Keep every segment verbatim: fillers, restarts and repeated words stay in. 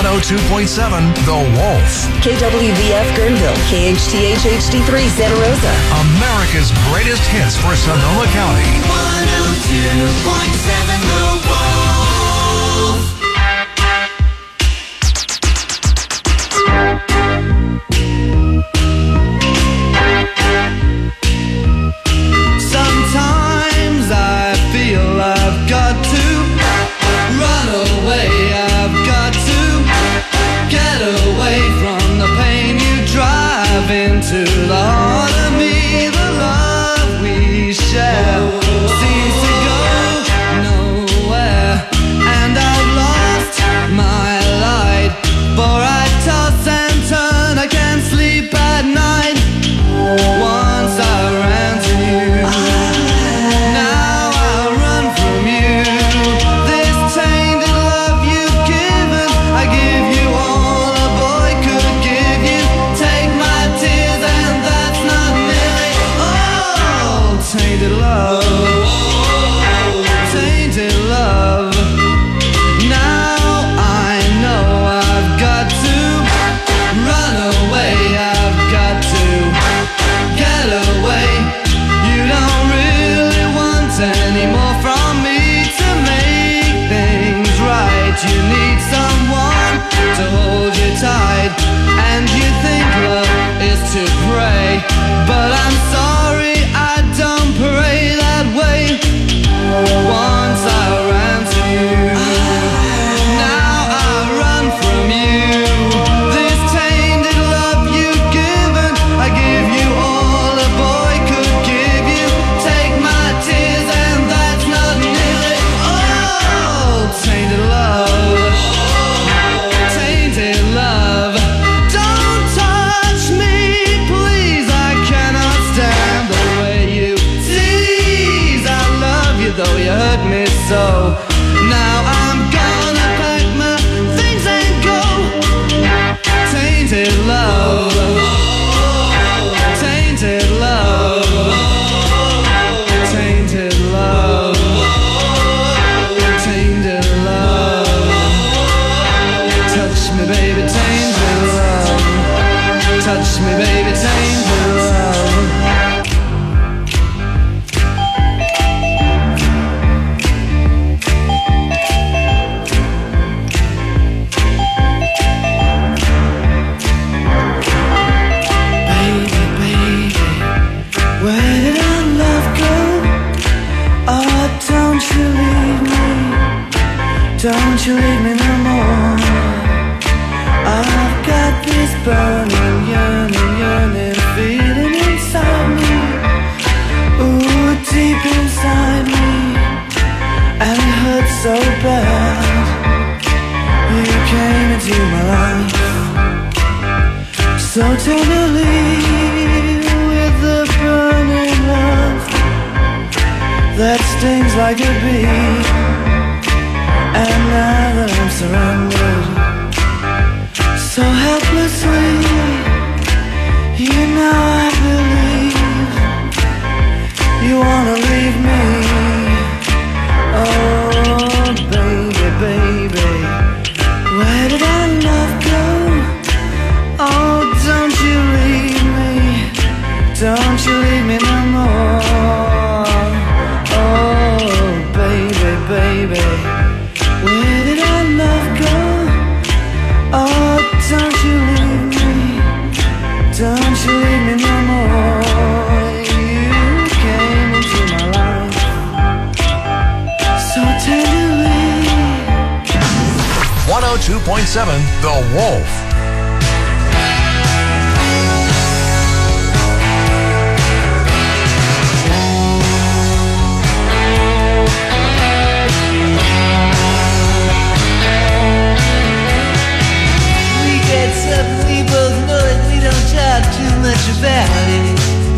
one oh two point seven The Wolf. K W V F Guerneville, K H T H H D three Santa Rosa. America's greatest hits for Sonoma County. one oh two point seven The Wolf. Sometimes I feel I've got to run away. I've got to get away from the pain you drive into the heart of me. The love we share seems to go nowhere, and I've lost my light, for I toss and turn, I can't sleep at night. Once I ran to you, now I run from you. This tainted love you've given, I give you all a boy could give you. Take my tears and that's not nearly all. Tainted love, tainted love. Now I know I've got to run away. I've got to get away. You don't really want any more from me to make things right. You need someone to hold you tight, and you think love is to pray, but I'm sorry, I don't pray that way. Once I ran to you, now I run from you. This tainted love you've given, I give you all a boy could give you. Take my tears and that's not nearly all. Tainted love, tainted love. Don't touch me, please, I cannot stand the way you tease. I love you though you hurt me so. Now I'm gonna pack my things and go. Tainted love, tainted love, tainted love, tainted love. Touch me, baby, tainted love. Touch me, baby, tainted love. Baby, baby, where did our love go? Oh, don't you leave me, don't you leave me no more. I've got this burning, yearning, yearning feeling inside me. Ooh, deep inside me, and it hurts so bad. You came into my life so tenderly, with the burning love that stings like a bee. And now that I'm surrendered so helplessly, you know I believe you wanna leave me. Oh, baby, baby, where did our love go? Oh, don't you leave me, don't you leave me no more. Oh, baby, baby, where did our love go? Oh, don't you leave me, don't you leave me no more. You came into my life so tenderly. one oh two point seven The Wolf. We get something, we both know it, we don't talk too much about it.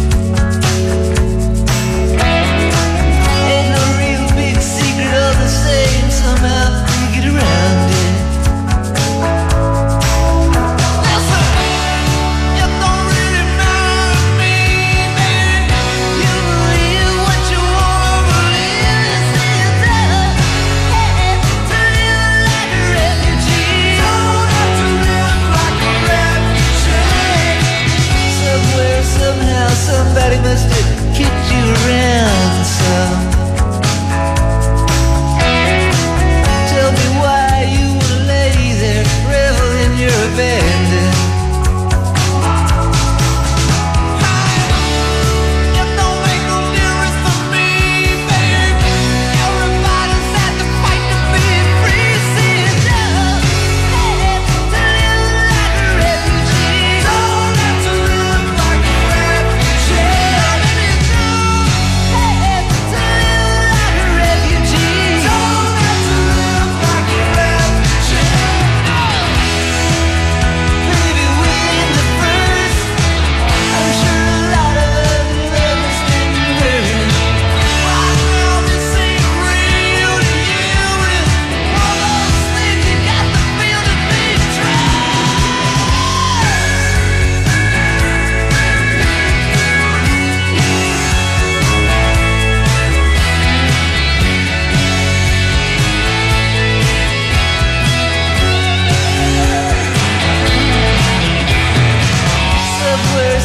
Ain't no real big secret, all the same, somehow we get around it.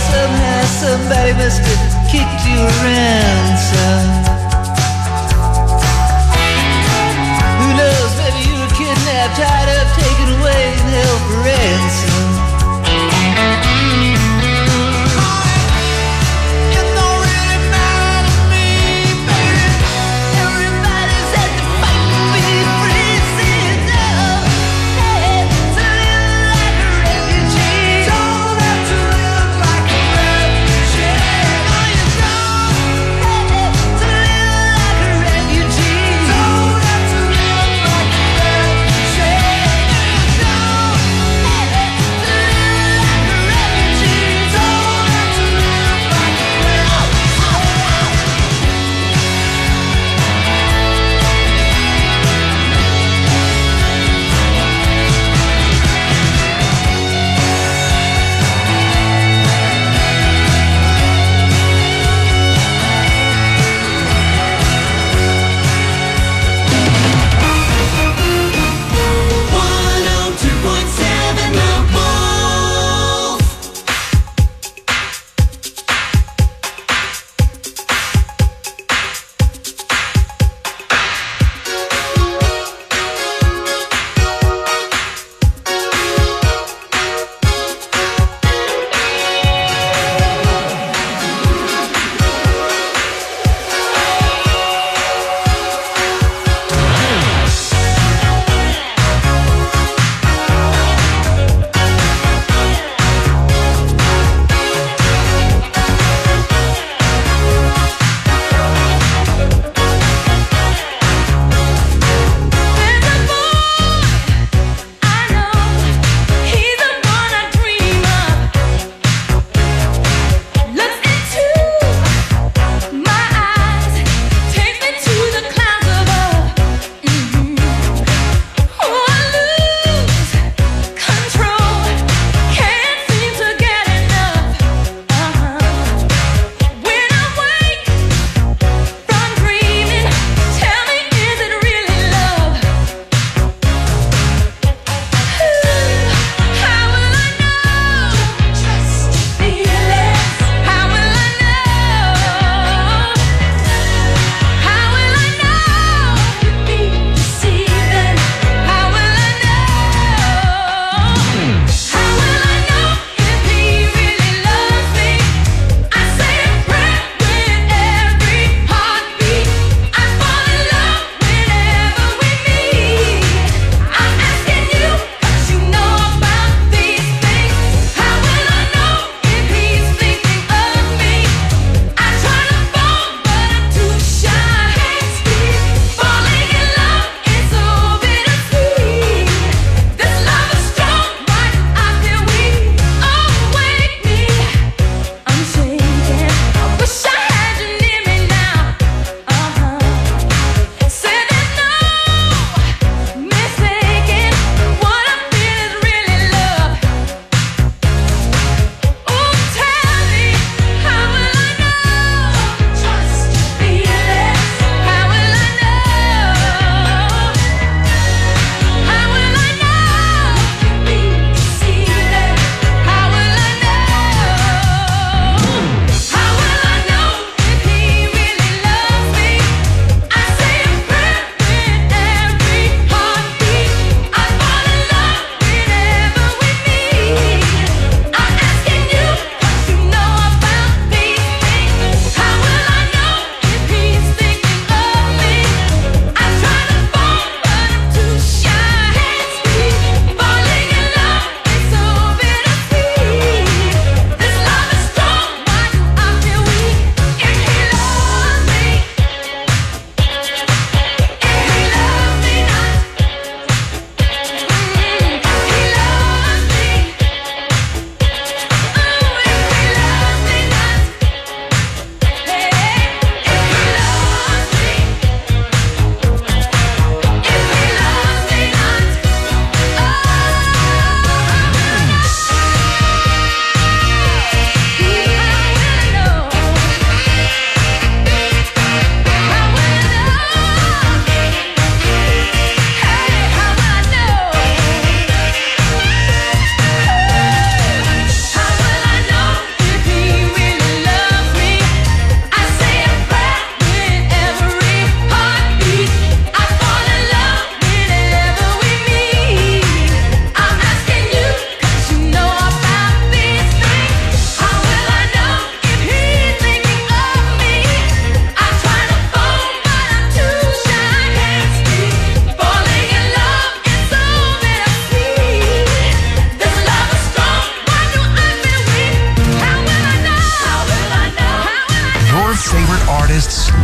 somehow somebody must have kicked you around, son. Who knows, maybe you were kidnapped, tied up, taken away, and held for ransom. To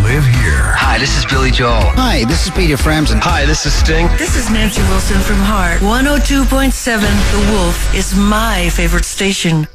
live here. Hi, this is Billy Joel. Hi, this is Peter Frampton. Hi, this is Sting. This is Nancy Wilson from Heart. one oh two point seven The Wolf is my favorite station.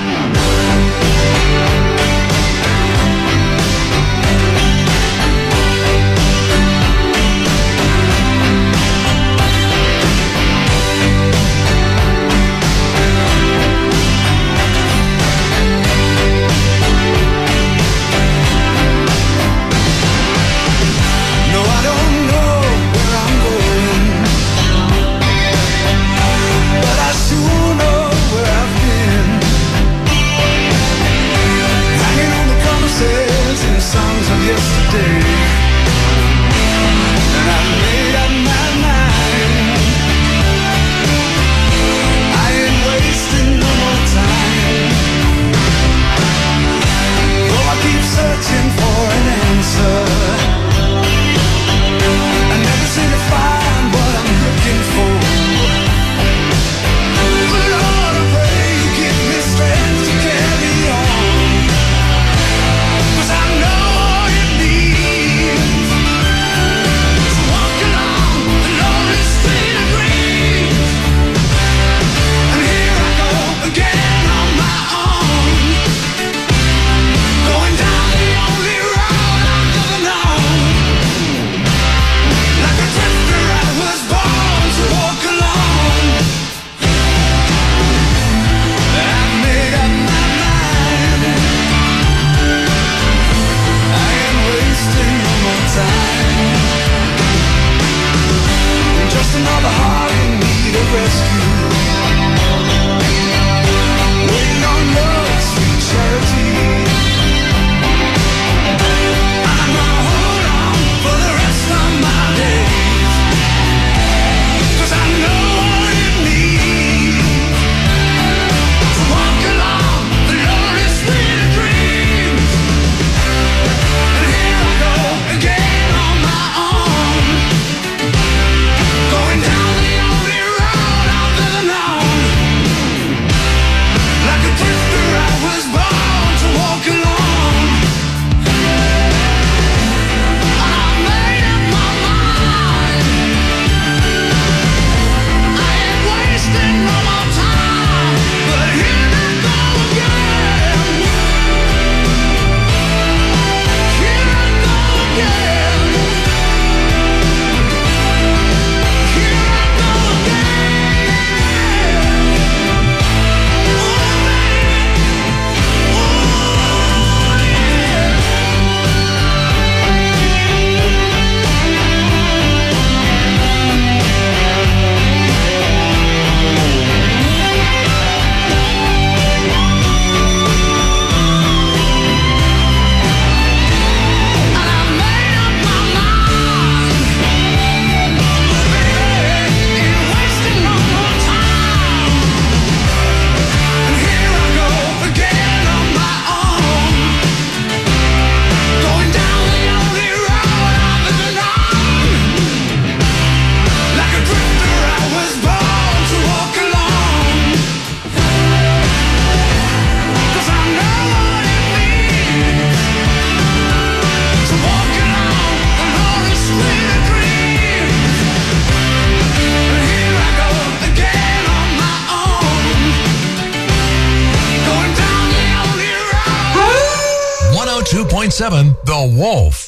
one oh two point seven The Wolf.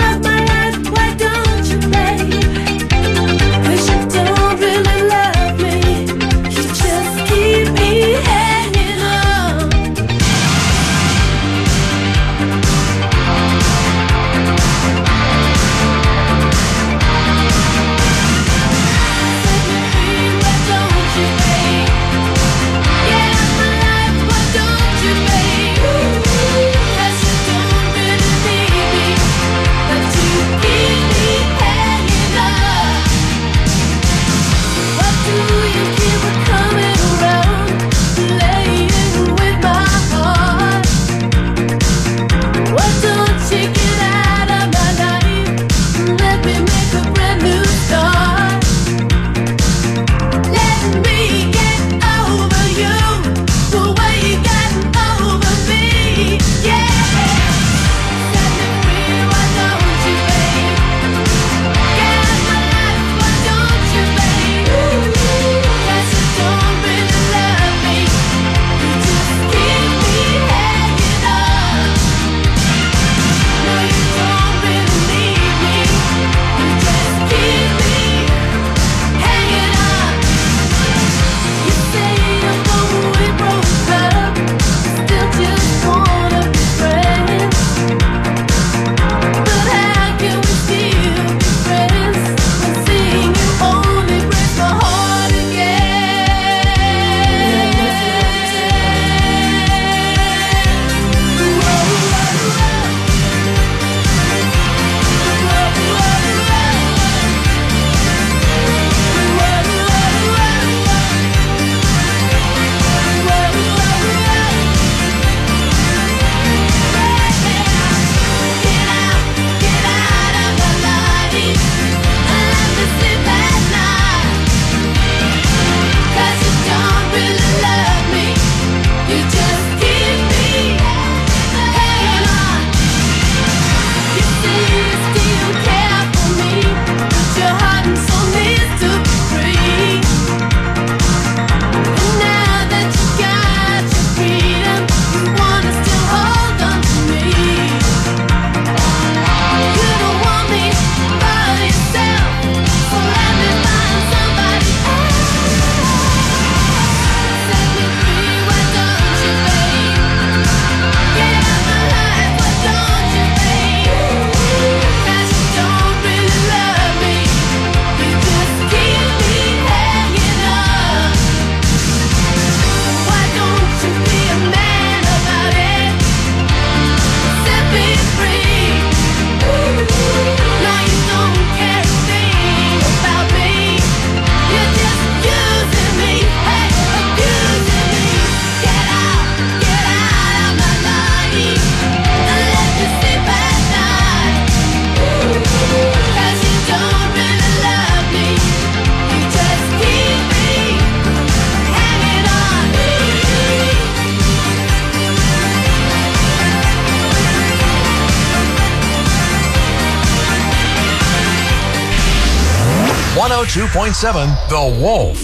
Don't really love me. one oh two point seven The Wolf.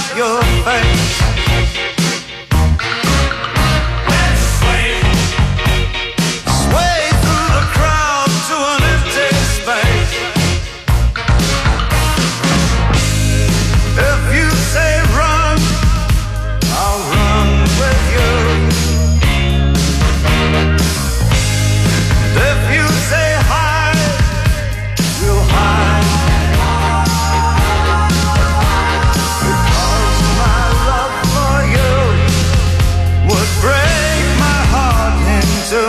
your face. Sway through the crowd to an empty space. If you say run, I'll run with you. If you say hide, we'll hide. Because my love for you would break my heart in two.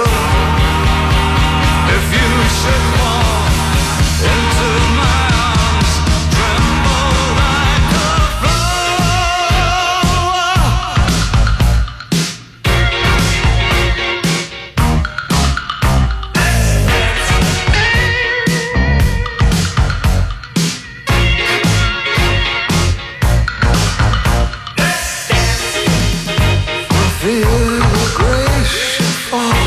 If you should fall into my arms, tremble like a flower. For fear your grace should fall.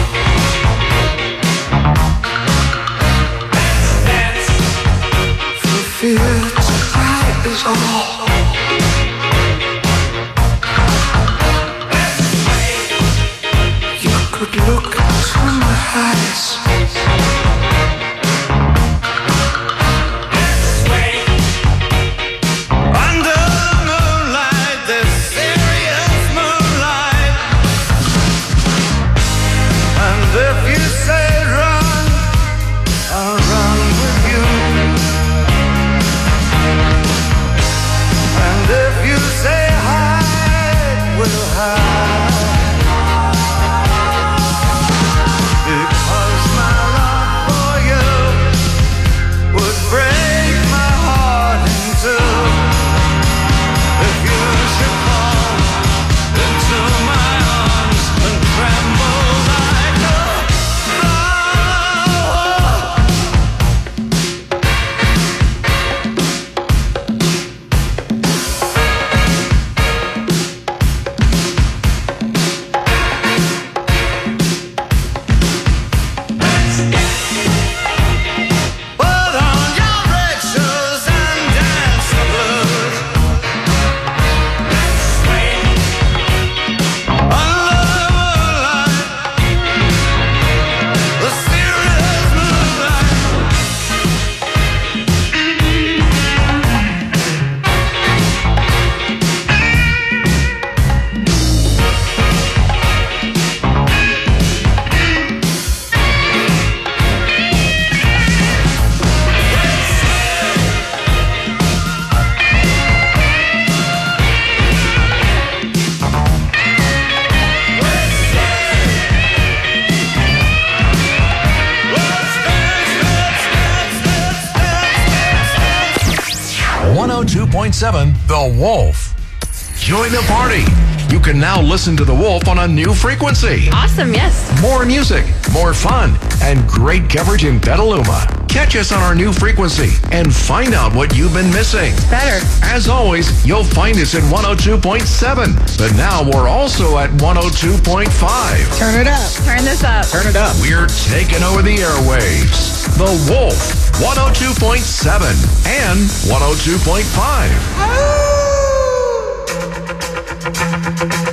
For fear tonight is all. You could look into my eyes. Under the moonlight, this serious moonlight. And if you say run, I'll run with you. And if you say hide, we'll hide. Because my love for you would break my heart in two. If you should fall into my arms and tremble like a flower. Put on your red shoes and dance the blues. Under the moonlight, the serious moonlight. one oh two point seven The Wolf. Join the party. You can now listen to The Wolf on a new frequency. Awesome, yes. More music, more fun, and great coverage in Petaluma. Catch us on our new frequency and find out what you've been missing. Better. As always, you'll find us at one oh two point seven, but now we're also at one oh two point five. Turn it up. Turn this up. Turn it up. We're taking over the airwaves. The Wolf, one oh two point seven and one oh two point five.